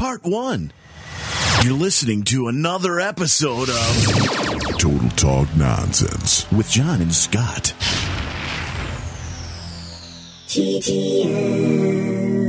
Part 1. You're listening to another episode of Total Talk Nonsense with John and Scott. TTN.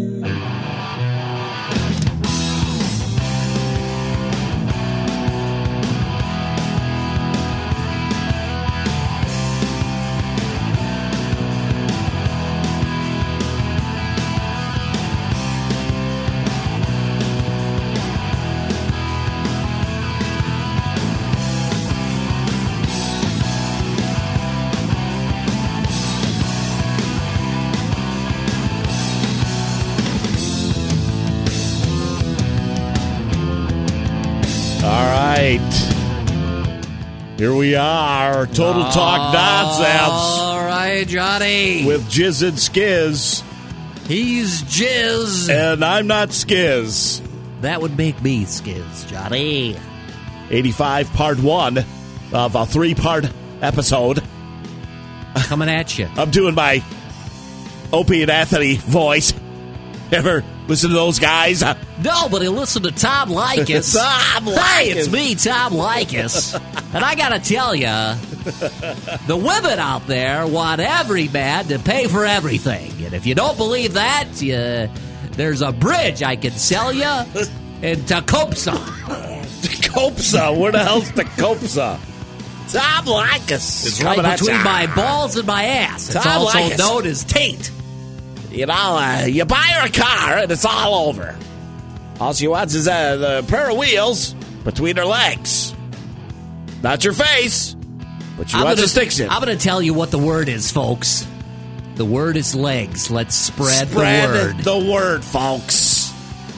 Here we are, Total Talk Nonsense. All right, Johnny. With Jizz and Skiz. He's Jizz. And I'm not Skiz. That would make me Skiz, Johnny. 85, Part 1 of a 3-part episode. Coming at you. I'm doing my Opie and Anthony voice. Ever listen to those guys? Nobody listen to Tom Likas. Tom Likas. Hey, it's me, Tom Likas. And I got to tell you, the women out there want every man to pay for everything. And if you don't believe that, there's a bridge I can sell you in Tecumseh. Tecumseh? Where the hell's Tecumseh? Tom Likas. It's right between my balls and my ass. It's Tom also Likas. known as Tate. You know, you buy her a car and it's all over. All she wants is the pair of wheels between her legs. Not your face, but she wants to stick it. I'm going to tell you what the word is, folks. The word is legs. Let's spread the word. The word, folks.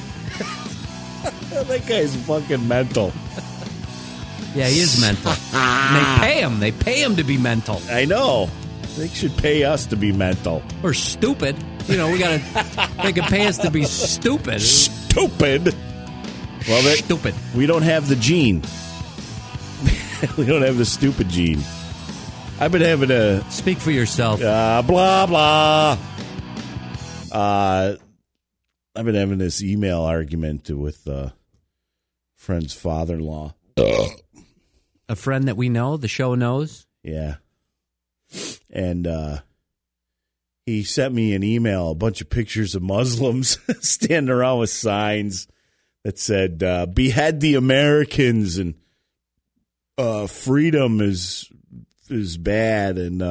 That guy's fucking mental. Yeah, he is mental. And they pay him. They pay him to be mental. I know. They should pay us to be mental. Or stupid. You know, they can pay us to be stupid. Stupid? Well, stupid. We don't have the gene. We don't have the stupid gene. I've been having a... Speak for yourself. Blah, blah. I've been having this email argument with friend's father-in-law. A friend that we know, the show knows? Yeah. And he sent me an email, a bunch of pictures of Muslims standing around with signs that said, behead the Americans and freedom is bad and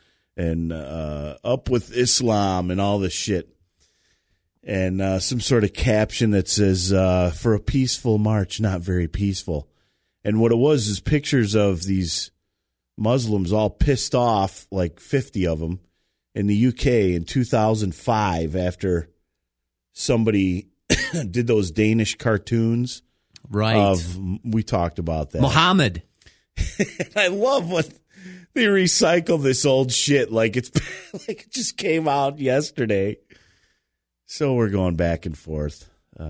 up with Islam and all this shit. And some sort of caption that says, for a peaceful march, not very peaceful. And what it was is pictures of these Muslims all pissed off, like 50 of them, in the UK in 2005 after somebody did those Danish cartoons. Right. We talked about that. Muhammad. I love when they recycle this old shit like it's like it just came out yesterday. So we're going back and forth.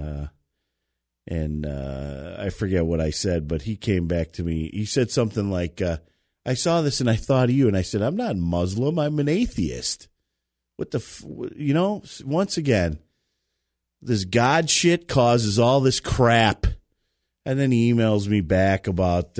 And I forget what I said, but he came back to me. He said something like, I saw this and I thought of you. And I said, I'm not Muslim. I'm an atheist. What the, once again, this God shit causes all this crap. And then he emails me back about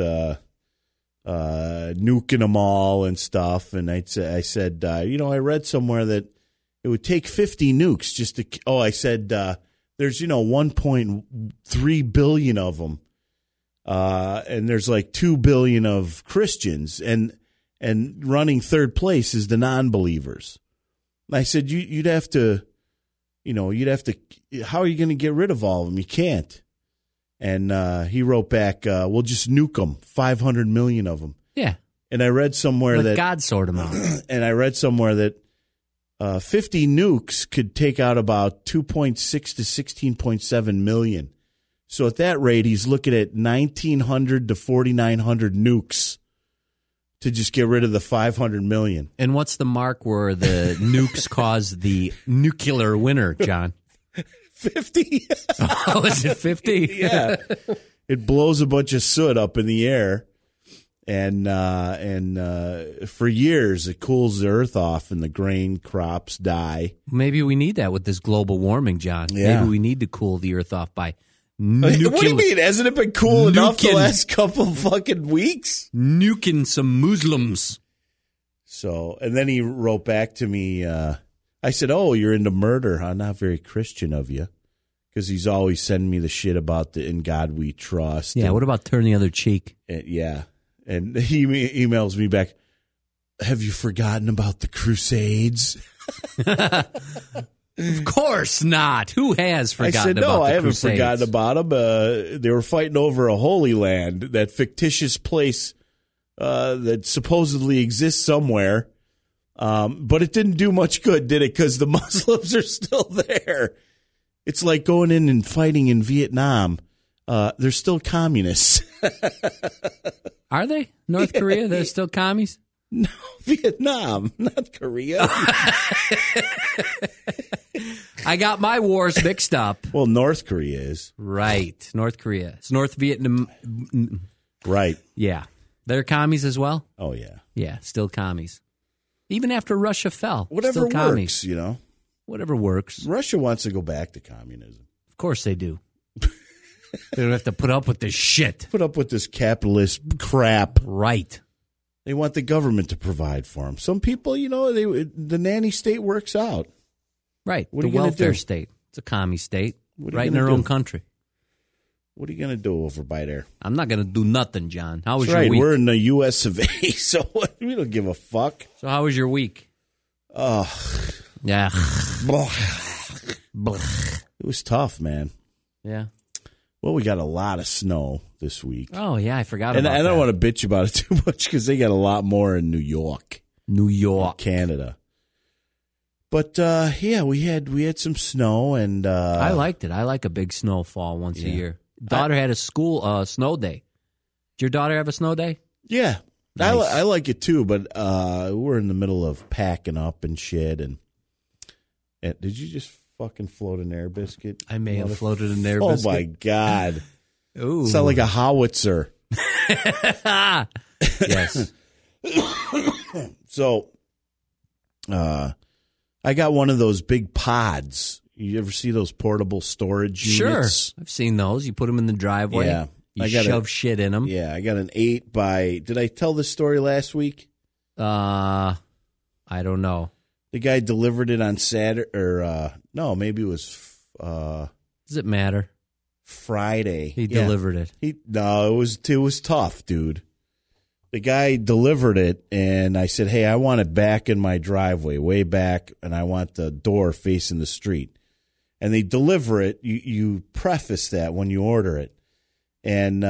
nuking them all and stuff. And I said, I read somewhere that it would take 50 nukes just to, I said, there's, 1.3 billion of them. And there's like 2 billion of Christians, and running third place is the non-believers. I said, you'd have to, how are you going to get rid of all of them? You can't. And he wrote back, we'll just nuke them, 500 million of them. Yeah. And I read somewhere that God sort them out. And I read somewhere that 50 nukes could take out about 2.6 to 16.7 million. So at that rate, he's looking at 1,900 to 4,900 nukes to just get rid of the 500 million. And what's the mark where the nukes cause the nuclear winter, John? 50. Oh, is it 50? Yeah. It blows a bunch of soot up in the air, And for years, it cools the earth off and the grain crops die. Maybe we need that with this global warming, John. Yeah. Maybe we need to cool the earth off by What do you mean? Hasn't it been cool enough the last couple fucking weeks? nuking some Muslims. So, and then he wrote back to me. I said, "Oh, you're into murder, huh? Not very Christian of you." Because he's always sending me the shit about the "In God We Trust." Yeah, and, what about turn the other cheek? yeah. And he emails me back, "Have you forgotten about the Crusades?" Of course not. Who has forgotten I said, about "No, the I haven't Crusades? forgotten about them. They were fighting over a Holy Land, that fictitious place that supposedly exists somewhere. But it didn't do much good, did it? Because the Muslims are still there. It's like going in and fighting in Vietnam. They're still communists." Are they? North Korea? They're still commies? No, Vietnam, not Korea. I got my wars mixed up. Well, North Korea is. Right. North Korea. It's North Vietnam. Right. Yeah. They're commies as well? Oh, yeah. Yeah, still commies. Even after Russia fell. Whatever still commies. works, you know. Whatever works. Russia wants to go back to communism. Of course they do. They don't have to put up with this shit. Put up with this capitalist crap. Right. They want the government to provide for them. Some people, you know, the nanny state works out. Right. What the are you gonna welfare do? state. It's a commie state. What are you Right in gonna their do? own country. What are you going to do over by there? I'm not going to do nothing, John. How was That's your right. week? We're in the U.S. of A., so we don't give a fuck. So how was your week? Oh, Yeah. it was tough, man. Yeah. Well, we got a lot of snow this week. Oh, yeah, I forgot And about I that. don't want to bitch about it too much because they got a lot more in New York, New York. Canada. But yeah, we had some snow, and I liked it. I like a big snowfall once a Yeah. year. Daughter had a school snow day. Did your daughter have a snow day? yeah, Nice. I like it too. But we're in the middle of packing up and shit. And did you just fucking float an air biscuit? I may have floated an air Oh biscuit. my god! Ooh. Sound like a howitzer. Yes. So, I got one of those big pods. You ever see those portable storage Sure. units? I've seen those. You put them in the driveway. Yeah. You I got shove shit in them. Yeah, I got an 8 by. Did I tell this story last week? I don't know. The guy delivered it on Saturday, or no, maybe it was Does it matter? Friday. He Yeah. delivered it. No, it was tough, dude. The guy delivered it, and I said, "Hey, I want it back in my driveway, way back, and I want the door facing the street." And they deliver it. You preface that when you order it, and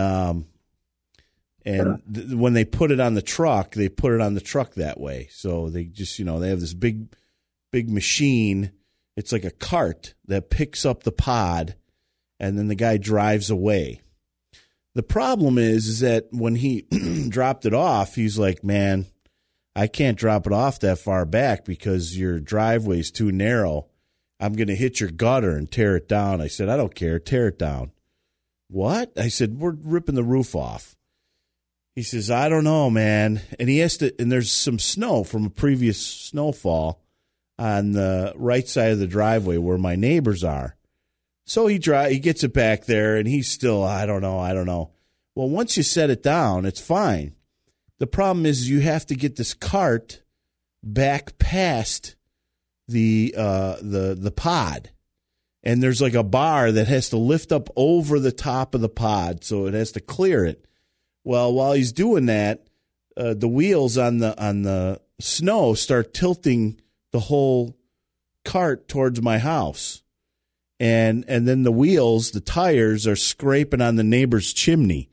when they put it on the truck, they put it on the truck that way. So they just, they have this big machine. It's like a cart that picks up the pod, and then the guy drives away. The problem is that when he dropped it off, he's like, "Man, I can't drop it off that far back because your driveway's too narrow. I'm going to hit your gutter and tear it down." I said, "I don't care. Tear it down." "What?" I said, "We're ripping the roof off." He says, "I don't know, man." And he has to, and there's some snow from a previous snowfall on the right side of the driveway where my neighbors are. So he gets it back there, and he's still, I don't know. Well, once you set it down, it's fine. The problem is you have to get this cart back past the pod, and there's like a bar that has to lift up over the top of the pod, so it has to clear it. Well, while he's doing that, the wheels on the snow start tilting the whole cart towards my house. And then the tires are scraping on the neighbor's chimney.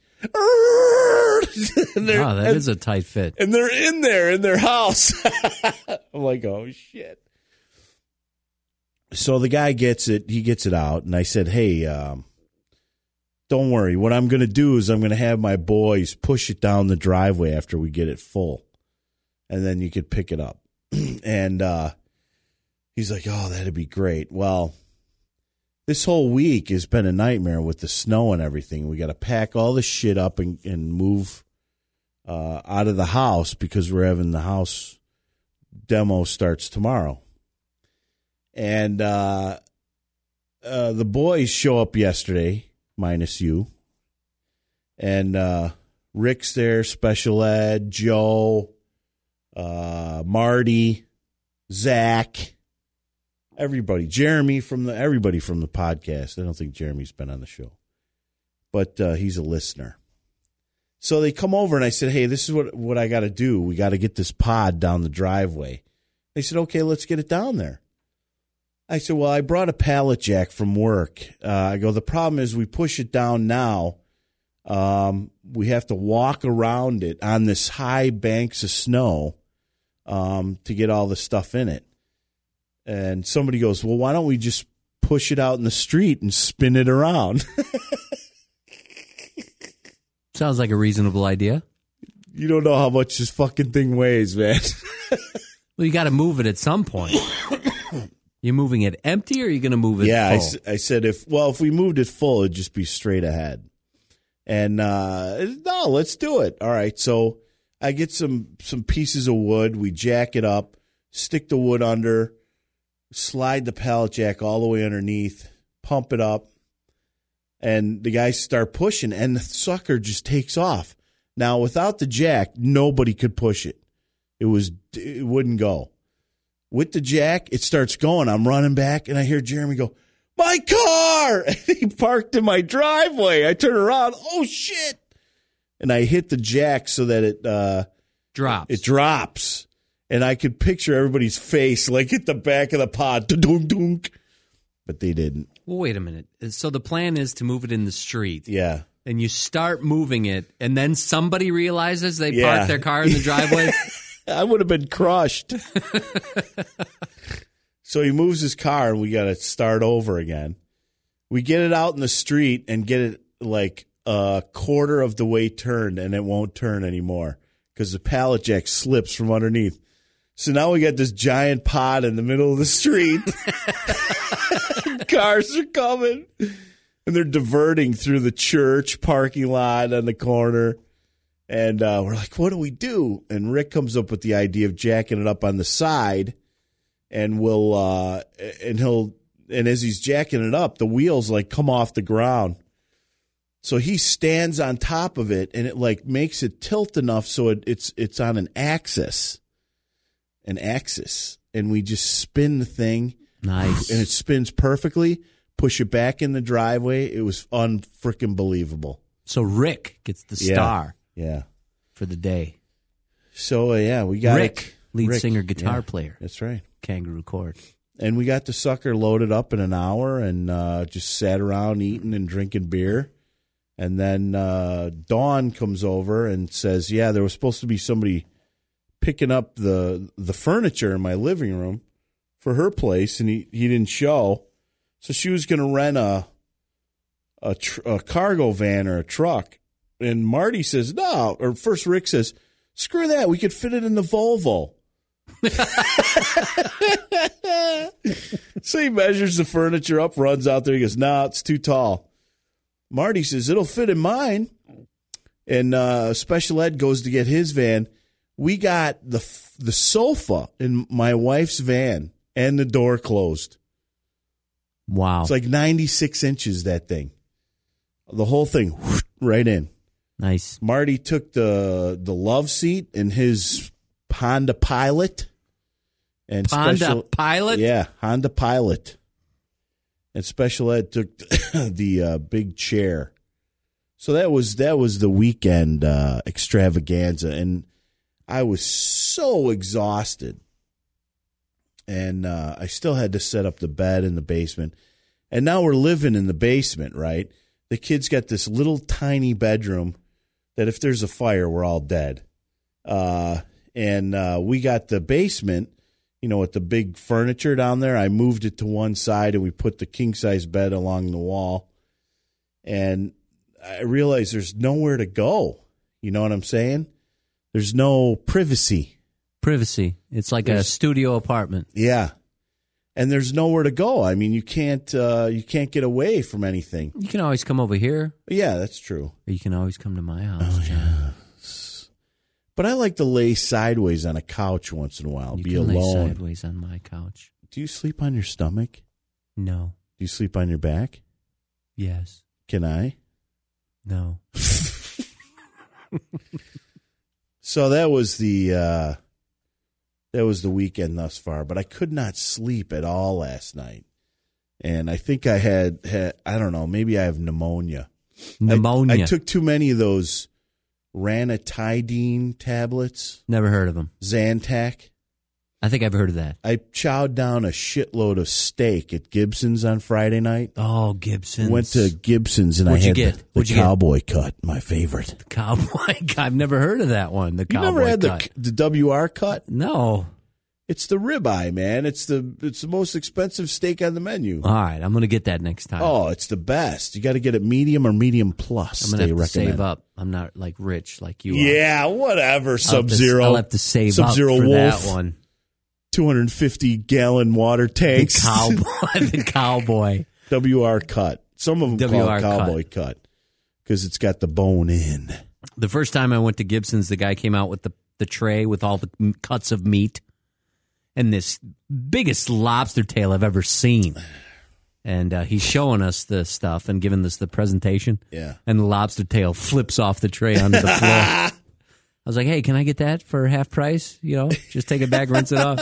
That is a tight fit. And they're in there in their house. I'm like, oh, shit. So the guy gets it. He gets it out. And I said, "Hey, don't worry. What I'm going to do is I'm going to have my boys push it down the driveway after we get it full. And then you could pick it up." And he's like, "Oh, that'd be great." Well, this whole week has been a nightmare with the snow and everything. We got to pack all the shit up and move out of the house because we're having the house demo starts tomorrow. And the boys show up yesterday, minus you. And Rick's there, special ed, Joe, Marty, Zach, everybody. Jeremy everybody from the podcast. I don't think Jeremy's been on the show, but he's a listener. So they come over and I said, hey, this is what I got to do. We got to get this pod down the driveway. They said, okay, let's get it down there. I said, well, I brought a pallet jack from work. I go, the problem is we push it down now. We have to walk around it on this high banks of snow to get all the stuff in it. And somebody goes, well, why don't we just push it out in the street and spin it around? Sounds like a reasonable idea. You don't know how much this fucking thing weighs, man. Well, you got to move it at some point. You moving it empty, or are you going to move it full? I said if we moved it full, it'd just be straight ahead. And no, let's do it. All right, so I get some pieces of wood. We jack it up, stick the wood under, slide the pallet jack all the way underneath, pump it up, and the guys start pushing, and the sucker just takes off. Now, without the jack, nobody could push it. It wouldn't go. With the jack, it starts going. I'm running back, and I hear Jeremy go, my car! And he parked in my driveway. I turn around. Oh, shit. And I hit the jack so that it drops. It drops. And I could picture everybody's face like at the back of the pod. Dunk. But they didn't. Well, wait a minute. So the plan is to move it in the street. Yeah. And you start moving it, and then somebody realizes they parked their car in the driveway? I would have been crushed. So he moves his car, and we got to start over again. We get it out in the street and get it like a quarter of the way turned, and it won't turn anymore because the pallet jack slips from underneath. So now we got this giant pod in the middle of the street. Cars are coming, and they're diverting through the church parking lot on the corner. And we're like, what do we do? And Rick comes up with the idea of jacking it up on the side, and and as he's jacking it up, the wheels like come off the ground. So he stands on top of it, and it like makes it tilt enough so it's on an axis. And we just spin the thing. Nice. And it spins perfectly. Push it back in the driveway. It was unfreaking believable. So Rick gets the star. Yeah. For the day. So, we got Rick, lead singer, guitar player. That's right. Kangaroo Court. And we got the sucker loaded up in an hour and just sat around eating and drinking beer. And then Dawn comes over and says, there was supposed to be somebody picking up the furniture in my living room for her place, and he didn't show. So she was going to rent a cargo van or a truck. And Marty says, no. Or first Rick says, screw that. We could fit it in the Volvo. So he measures the furniture up, runs out there. He goes, no, it's too tall. Marty says, it'll fit in mine. And Special Ed goes to get his van. We got the sofa in my wife's van and the door closed. Wow. It's like 96 inches, that thing. The whole thing, right in. Nice. Marty took the love seat in his Honda Pilot. And Honda Pilot? Yeah, Honda Pilot. And Special Ed took the big chair. So that was the weekend extravaganza. And I was so exhausted. And I still had to set up the bed in the basement. And now we're living in the basement, right? The kids got this little tiny bedroom that if there's a fire, we're all dead. And we got the basement, with the big furniture down there. I moved it to one side, and we put the king-size bed along the wall. And I realized there's nowhere to go. You know what I'm saying? There's no privacy. It's like a studio apartment. Yeah. And there's nowhere to go. I mean, you can't get away from anything. You can always come over here. Yeah, that's true. Or you can always come to my house, John. But I like to lay sideways on a couch once in a while. You be can lay alone. sideways on my couch. Do you sleep on your stomach? No. Do you sleep on your back? Yes. Can I? No. So that was the weekend thus far, but I could not sleep at all last night. And I think I had I don't know, maybe I have pneumonia. Pneumonia. I took too many of those ranitidine tablets. Never heard of them. Zantac. I think I've heard of that. I chowed down a shitload of steak at Gibson's on Friday night. Oh, Gibson's. Went to Gibson's and What'd I you had get? the What'd you get? cowboy cut, my favorite. The cowboy. I've never heard of that one. The You cowboy never had cut. the WR cut? No. It's the ribeye, man. It's the most expensive steak on the menu. All right, I'm going to get that next time. Oh, it's the best. You got to get it medium or medium plus. I'm going to have to recommend. save up. I'm not like rich like you are. Yeah, whatever. Sub-Zero. I'll have to save up Sub-Zero for Wolf. that one. 250-gallon water tanks. The cowboy. WR cut. Some of them call WR it cowboy cut because it's got the bone in. The first time I went to Gibson's, the guy came out with the tray with all the cuts of meat and this biggest lobster tail I've ever seen. And he's showing us the stuff and giving us the presentation. Yeah. And the lobster tail flips off the tray onto the floor. I was like, hey, can I get that for half price? You know, just take it back, rinse it off.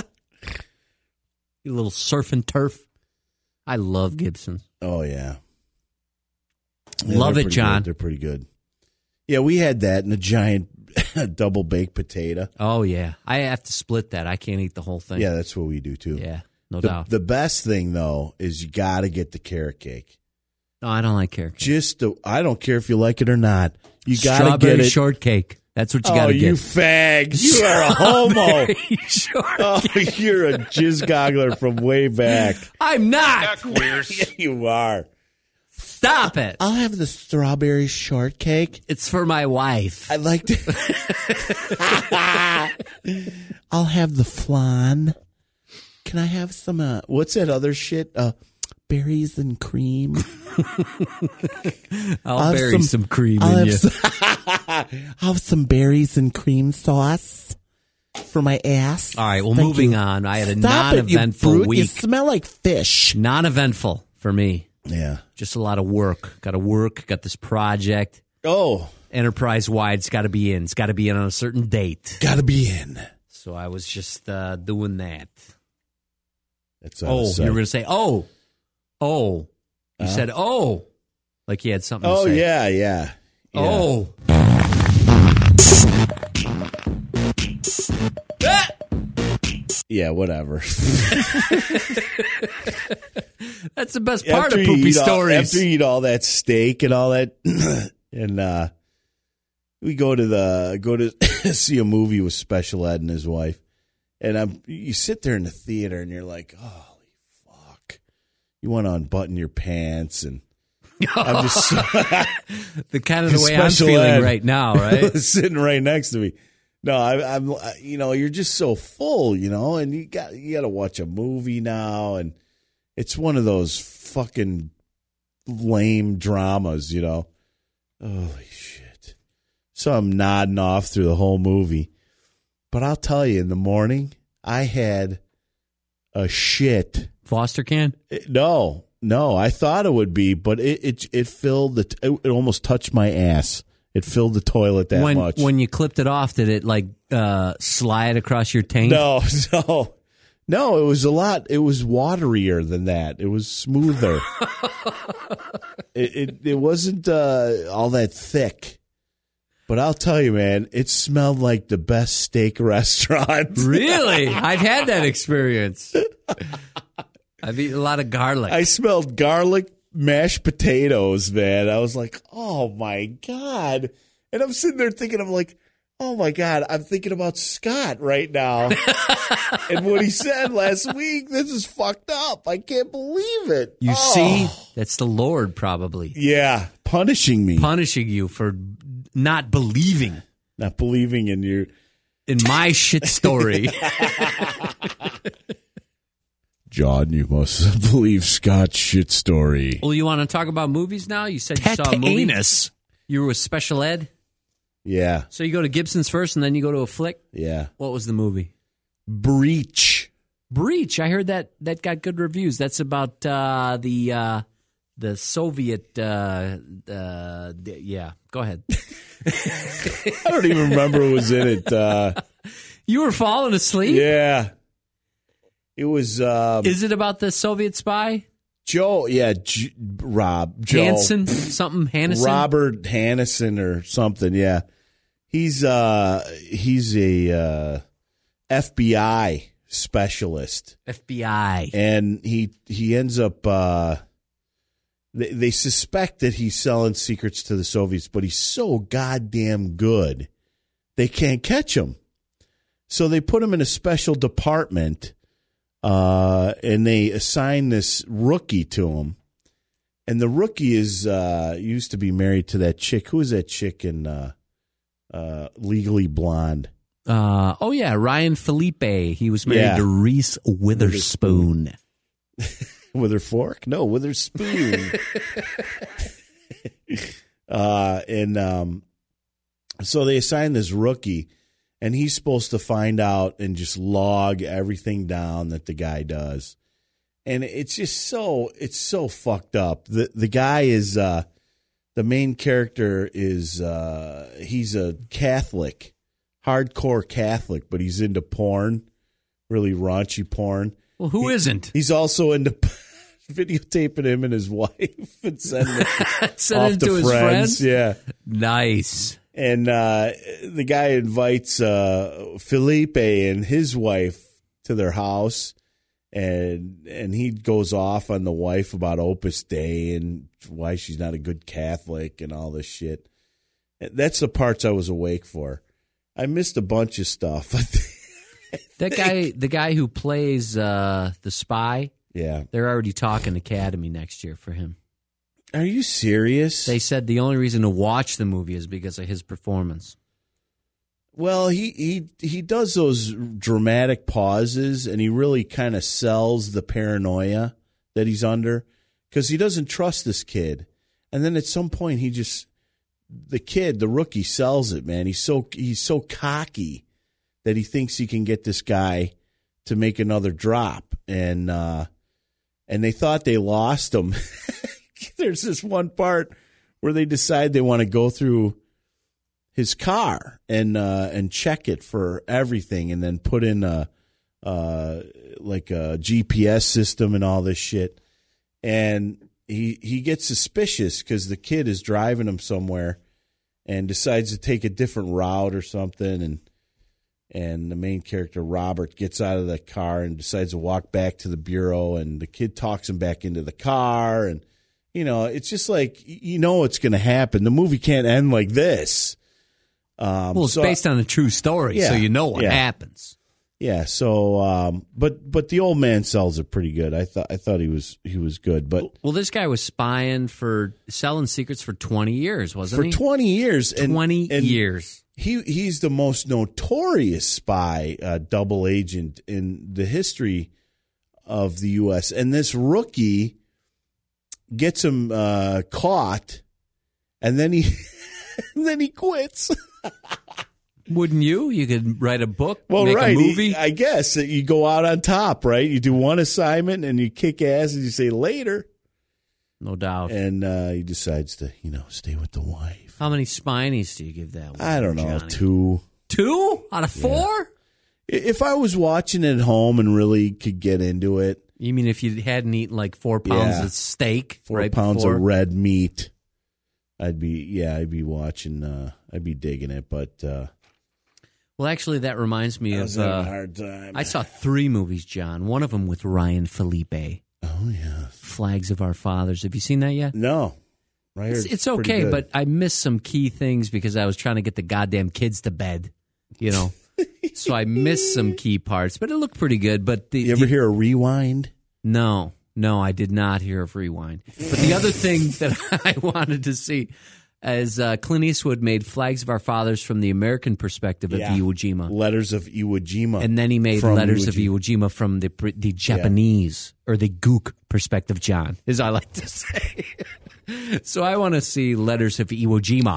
You little surf and turf. I love Gibson's. Oh, yeah. Love they're it, pretty John. Good. They're pretty good. Yeah, we had that in a giant double baked potato. Oh, yeah. I have to split that. I can't eat the whole thing. Yeah, that's what we do, too. Yeah, no doubt. The best thing, though, is you got to get the carrot cake. No, I don't like carrot cake. I don't care if you like it or not. You got to Strawberry get it. shortquake. That's what you got to get. Oh, you fag. You are a homo. Shortcake. Oh, you're a jizz goggler from way back. I'm not. Yeah, you are. Stop it. I'll have the strawberry shortcake. It's for my wife. I like to. I'll have the flan. Can I have some, what's that other shit? Berries and cream. I'll bury some cream I'll in you. I'll have some berries and cream sauce for my ass. All right, well, Thank moving you. on. I had a Stop it, you non-eventful brute. You week. smell like fish. Non-eventful for me. Yeah. Just a lot of work. Got to work. Got this project. Oh. Enterprise-wide. It's got to be in. It's got to be in on a certain date. Gotta be in. So I was just doing that. That's Oh, you were going to say, oh. You said, oh. Like you had something to say. Yeah. Oh. Yeah, whatever. That's the best part of you poopy eat stories. after you eat all that steak and all that, and we go to see a movie with Special Ed and his wife, and you sit there in the theater and you're like, holy fuck, you want to unbutton your pants, and I'm just the kind of the way I'm Special feeling Ed right now, right? sitting right next to me. No, I'm you're just so full, and you got to watch a movie now, and it's one of those fucking lame dramas, Holy shit. So I'm nodding off through the whole movie. But I'll tell you, in the morning, I had a shit. Foster can? No, I thought it would be, but it filled it almost touched my ass. It filled the toilet that much. When you clipped it off, did it slide across your tank? No, it was a lot. It was waterier than that. It was smoother. it wasn't all that thick. But I'll tell you, man, it smelled like the best steak restaurant. Really? I've had that experience. I've eaten a lot of garlic. I smelled garlic, mashed potatoes, man. I was like, oh my God. And I'm sitting there thinking, I'm like, oh my God, I'm thinking about Scott right now. And what he said last week, this is fucked up. I can't believe it. You see? That's the Lord probably. Yeah, punishing me. Punishing you for not believing. Not believing in my shit story. John, you must believe Scott's shit story. Well, you want to talk about movies now? You said you saw a movie. You were with Special Ed? Yeah. So you go to Gibson's first, and then you go to a flick? Yeah. What was the movie? Breach. Breach. I heard that got good reviews. That's about the Soviet. Yeah. Go ahead. I don't even remember who was in it. You were falling asleep? Yeah. It was. Is it about the Soviet spy? Joe. Yeah. Joe. Hansen? Something Hannison? Robert Hannison or something. Yeah. He's a FBI specialist. FBI. And he ends up. They suspect that he's selling secrets to the Soviets, but he's so goddamn good, they can't catch him. So they put him in a special department, and they assign this rookie to him. And the rookie is used to be married to that chick. Who is that chick in Legally Blonde? Oh, yeah, Ryan Felipe. He was married to Reese Witherspoon. With her fork? No, with her spoon. So they assign this rookie, and he's supposed to find out and just log everything down that the guy does. And it's just it's so fucked up. The guy is, the main character is, he's a Catholic, hardcore Catholic, but he's into porn, really raunchy porn. Well, who isn't? He's also into videotaping him and his wife and sending it off to his friends. Yeah, nice. And the guy invites Felipe and his wife to their house, and he goes off on the wife about Opus Dei and why she's not a good Catholic and all this shit. That's the parts I was awake for. I missed a bunch of stuff. That guy, the guy who plays the spy, yeah, they're already talking Academy next year for him. Are you serious? They said the only reason to watch the movie is because of his performance. Well, he does those dramatic pauses, and he really kind of sells the paranoia that he's under because he doesn't trust this kid. And then at some point, the rookie sells it, man. He's so cocky that he thinks he can get this guy to make another drop, and they thought they lost him. There's this one part where they decide they want to go through his car and check it for everything, and then put in a GPS system and all this shit. And he gets suspicious because the kid is driving him somewhere, and decides to take a different route or something, and the main character, Robert, gets out of the car and decides to walk back to the bureau, and the kid talks him back into the car. And, it's just like, what's going to happen. The movie can't end like this. Well, it's based on a true story, yeah, so you know what happens. Yeah, so, but the old man sells it pretty good. I thought he was good. But well, this guy was spying for selling secrets for 20 years, wasn't he? For 20 years. 20 years. He's the most notorious spy, double agent in the history of the U.S. And this rookie gets him caught, and then he quits. Wouldn't you? You could write a book, well, make right. a movie. I guess you go out on top, right? You do one assignment and you kick ass, and you say later. No doubt. And he decides to, stay with the wife. How many spinies do you give that one? I don't know, Johnny? 2. 2 out of 4? Yeah. If I was watching it at home and really could get into it. You mean if you hadn't eaten like 4 pounds of steak, 4 right pounds before? of red meat, I'd be watching. I'd be digging it, but. Well, actually, that reminds me I of. was having a hard time. I saw 3 movies, John. One of them with Ryan Felipe. Oh yeah, Flags of Our Fathers. Have you seen that yet? No. Right. It's okay, but I missed some key things because I was trying to get the goddamn kids to bed. So I missed some key parts, but it looked pretty good. But you ever hear a Rewind? No, I did not hear of Rewind. But the other thing that I wanted to see. As Clint Eastwood made Flags of Our Fathers from the American perspective of Iwo Jima. Letters of Iwo Jima. And then he made Letters of Iwo Jima from the Japanese, or the Gook perspective, John, as I like to say. So I want to see Letters of Iwo Jima.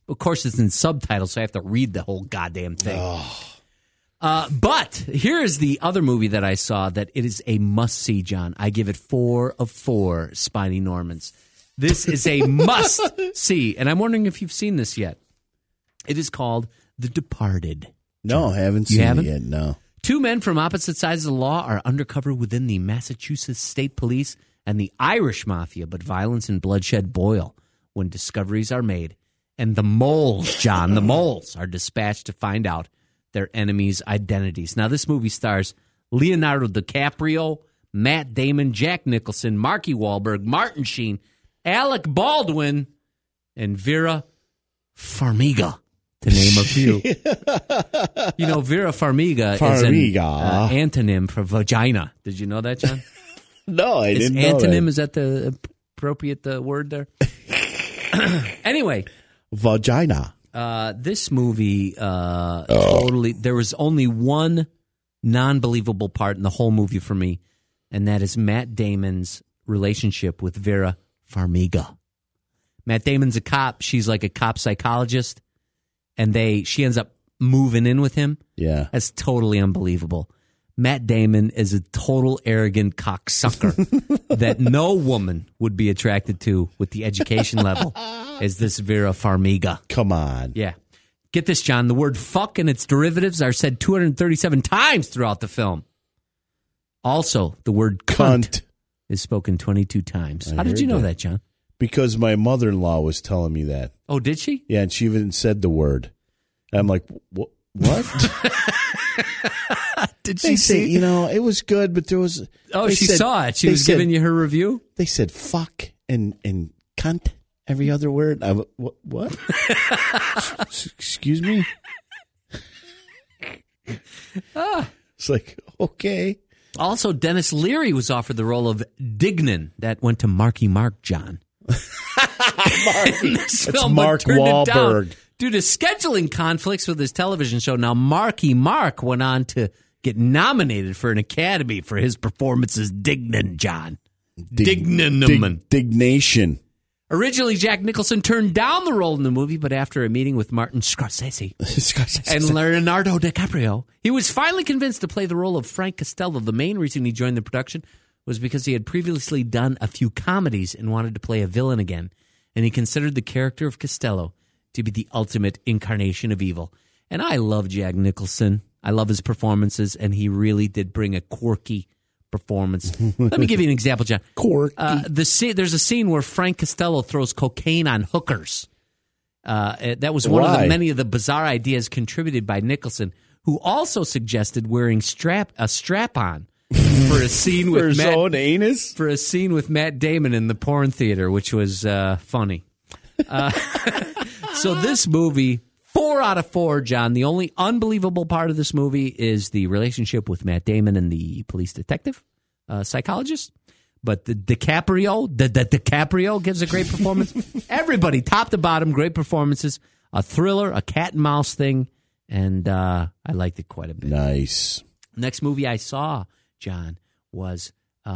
Of course, it's in subtitles, so I have to read the whole goddamn thing. But here is the other movie that I saw that it is a must-see, John. I give it 4 of 4 Spiny Normans. This is a must-see, and I'm wondering if you've seen this yet. It is called The Departed. No, I haven't seen it yet, no. 2 men from opposite sides of the law are undercover within the Massachusetts State Police and the Irish Mafia, but violence and bloodshed boil when discoveries are made. And the moles, John, the moles are dispatched to find out their enemies' identities. Now, this movie stars Leonardo DiCaprio, Matt Damon, Jack Nicholson, Marky Wahlberg, Martin Sheen, Alec Baldwin, and Vera Farmiga, to name a few. You know, Vera Farmiga is an antonym for vagina. Did you know that, John? No, I didn't know antonym, that. is that the appropriate word there? Anyway. Vagina. This movie totally, there was only one non-believable part in the whole movie for me, and that is Matt Damon's relationship with Vera Farmiga. Matt Damon's a cop. She's like a cop psychologist, and she ends up moving in with him. Yeah. That's totally unbelievable. Matt Damon is a total arrogant cocksucker that no woman would be attracted to with the education level as this Vera Farmiga. Come on. Yeah. Get this, John. The word fuck and its derivatives are said 237 times throughout the film. Also, the word cunt is spoken 22 times. How did you know that, John? Because my mother-in-law was telling me that. Oh, did she? Yeah, and she even said the word. And I'm like, what? Did she see? You know, it was good, but there was... Oh, she saw it. She was giving you her review? They said fuck and cunt, every other word. What? Excuse me? It's like, okay. Also, Dennis Leary was offered the role of Dignan. That went to Marky Mark, John. It's Mark Wahlberg. Due to scheduling conflicts with his television show, now Marky Mark went on to get nominated for an Academy for his performance as Dignan, John. Dignation. Originally, Jack Nicholson turned down the role in the movie, but after a meeting with Martin Scorsese and Leonardo DiCaprio, he was finally convinced to play the role of Frank Costello. The main reason he joined the production was because he had previously done a few comedies and wanted to play a villain again, and he considered the character of Costello to be the ultimate incarnation of evil. And I love Jack Nicholson. I love his performances, and he really did bring a quirky performance. Let me give you an example, John. Quirky. There's a scene where Frank Costello throws cocaine on hookers. That was one of the many of the bizarre ideas contributed by Nicholson, who also suggested wearing a strap-on for a scene with his own anus? For a scene with Matt Damon in the porn theater, which was funny. So this movie, 4 out of 4, John. The only unbelievable part of this movie is the relationship with Matt Damon and the police detective, psychologist. But the DiCaprio gives a great performance. Everybody, top to bottom, great performances. A thriller, a cat and mouse thing, and I liked it quite a bit. Nice. Next movie I saw, John, was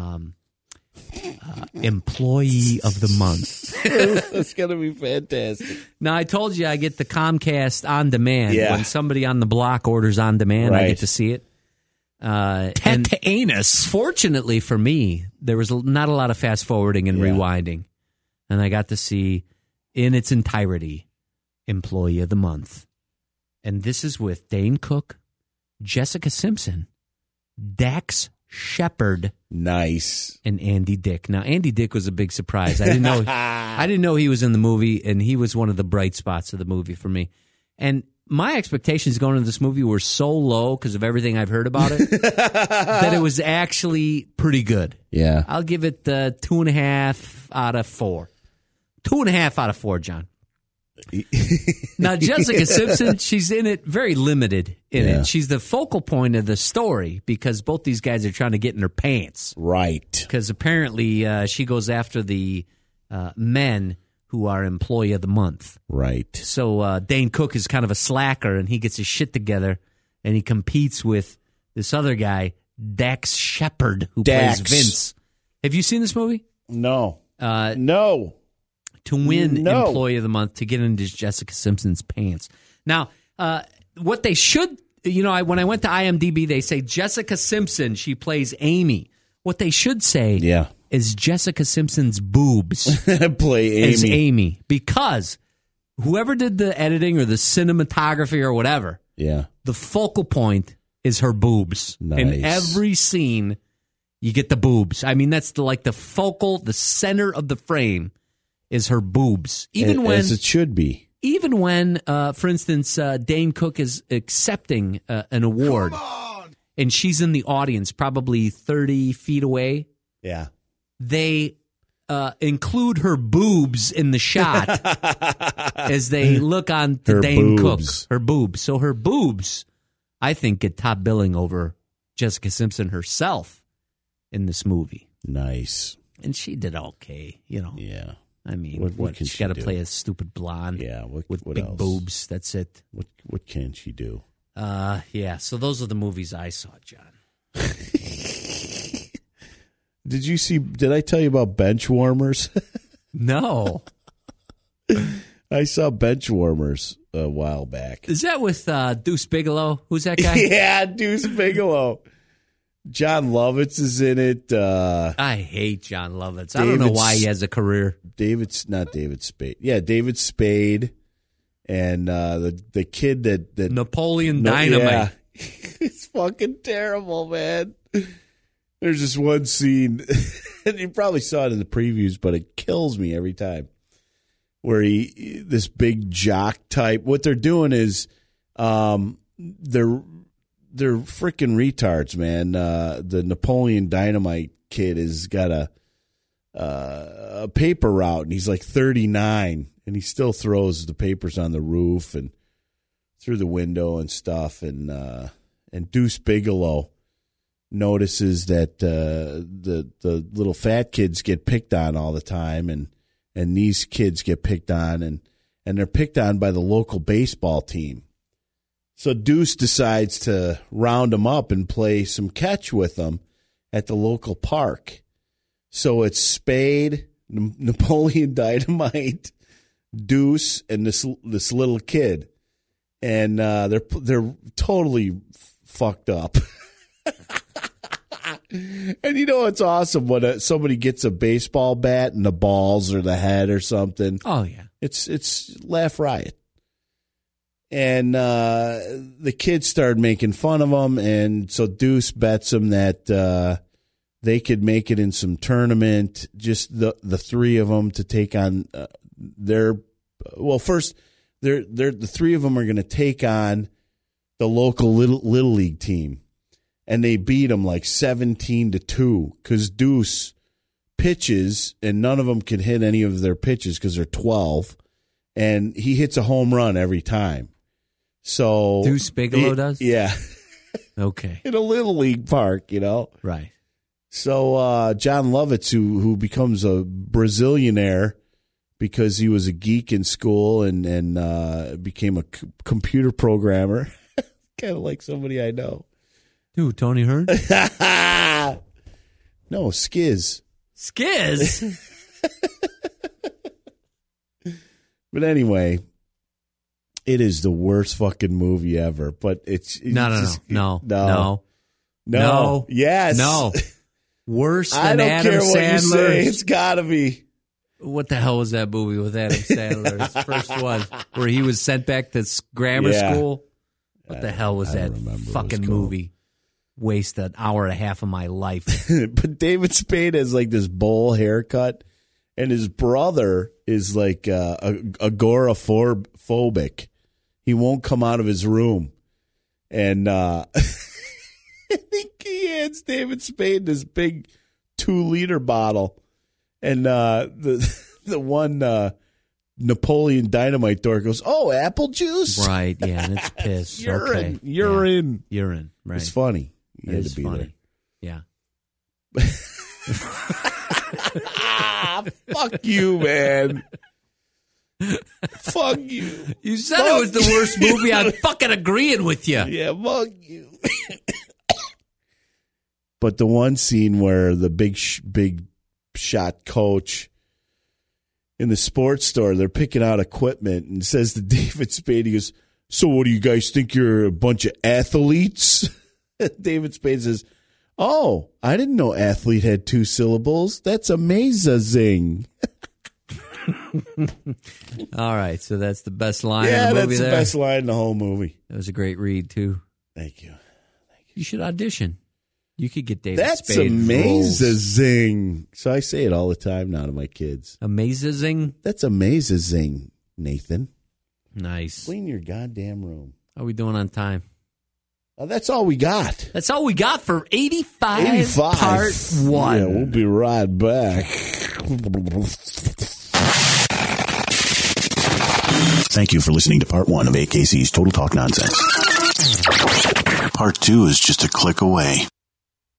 Employee of the Month. That's going to be fantastic. Now, I told you I get the Comcast On Demand. Yeah. When somebody on the block orders On Demand, I get to see it. And anus. Fortunately for me, there was not a lot of fast forwarding and rewinding. And I got to see, in its entirety, Employee of the Month. And this is with Dane Cook, Jessica Simpson, Dax Shepard, nice, and Andy Dick. Now, Andy Dick was a big surprise. I didn't know he was in the movie, and he was one of the bright spots of the movie for me. And my expectations going into this movie were so low because of everything I've heard about it that it was actually pretty good. Yeah, I'll give it 2.5 out of 4. 2.5 out of 4, John. Now, Jessica Simpson, she's in it very limited in it. She's the focal point of the story because both these guys are trying to get in her pants. Right. Because apparently she goes after the men who are Employee of the Month. Right. So Dane Cook is kind of a slacker, and he gets his shit together, and he competes with this other guy, Dax Shepard, who plays Vince. Have you seen this movie? No. No. to win No. Employee of the Month to get into Jessica Simpson's pants. Now, what they should, when I went to IMDb, they say Jessica Simpson, she plays Amy. What they should say is Jessica Simpson's boobs Play Amy. as Amy. Because whoever did the editing or the cinematography or whatever, the focal point is her boobs. Nice. In every scene, you get the boobs. I mean, that's the center of the frame is her boobs. As it should be. Even when, for instance, Dane Cook is accepting an award, and she's in the audience, probably 30 feet away. Yeah. They include her boobs in the shot as they look on to Her Dane boobs. Cook. Her boobs. So her boobs, I think, get top billing over Jessica Simpson herself in this movie. Nice. And she did okay, Yeah. I mean, What can she she got to do? play a stupid blonde Yeah. What big else? boobs. That's it. What can she do? Yeah. So those are the movies I saw, John. Did I tell you about bench warmers? No. I saw bench warmers a while back. Is that with Deuce Bigelow? Who's that guy? Yeah, Deuce Bigelow. John Lovitz is in it. I hate John Lovitz. I don't know why he has a career. Not David Spade. Yeah, David Spade. And the kid that Napoleon Dynamite. Yeah. It's fucking terrible, man. There's this one scene, and you probably saw it in the previews, but it kills me every time. Where this big jock type, what they're doing is, they're freaking retards, man. The Napoleon Dynamite kid has got a paper route, and he's like 39, and he still throws the papers on the roof and through the window and stuff. And Deuce Bigelow notices that the little fat kids get picked on all the time, and these kids get picked on, and they're picked on by the local baseball team. So Deuce decides to round them up and play some catch with them at the local park. So it's Spade, Napoleon Dynamite, Deuce, and this little kid, and they're totally fucked up. And it's awesome when somebody gets a baseball bat and the balls or the head or something. Oh, yeah. It's laugh riot. And the kids started making fun of them, and so Deuce bets them that they could make it in some tournament, just the three of them to take on first the three of them are going to take on the local little league team. And they beat them like 17-2 because Deuce pitches, and none of them can hit any of their pitches because they're 12, and he hits a home run every time. So Deuce Bigelow does? Yeah. Okay. In a little league park, Right. So John Lovitz, who becomes a Brazilianaire because he was a geek in school and became a computer programmer, kind of like somebody I know. Who, Tony Hearn? No, Skiz. Skiz? But anyway, it is the worst fucking movie ever. But it's No. Yes. No. Worse than I don't Adam care what you say. Sandler's. It's got to be. What the hell was that movie with Adam Sandler? His first one, where he was sent back to grammar school. What the hell was that fucking movie? Waste an hour and a half of my life. But David Spade has like this bowl haircut, and his brother is like agoraphobic. He won't come out of his room, and I think he hands David Spade this big 2-liter bottle, and the one Napoleon Dynamite door goes, "Oh, apple juice." Right? Yeah, and it's piss. Urine. Okay. Urine. Yeah. Urine. Right. It's funny. You had It's to be funny. Yeah. Fuck you, man. Fuck you. You said it was the worst movie. I'm fucking agreeing with you. Yeah, fuck you. But the one scene where the big shot coach in the sports store. They're picking out equipment and says to David Spade, he goes, "So what do you guys think? You're a bunch of athletes?" David Spade says, "Oh, I didn't know athlete had 2 syllables. That's amazing." All right, so that's the best line Yeah, in the movie that's the there. best line in the whole movie. That was a great read, too. Thank you. You should audition. You could get David That's Spade roles. amazing. So I say it all the time now to my kids. Amazing. That's amazing, Nathan. Nice. Clean your goddamn room. How are we doing on time? That's all we got. That's all we got for 85. Part 1. Yeah, we'll be right back. Thank you for listening to part 1 of AKC's Total Talk Nonsense. Part 2 is just a click away.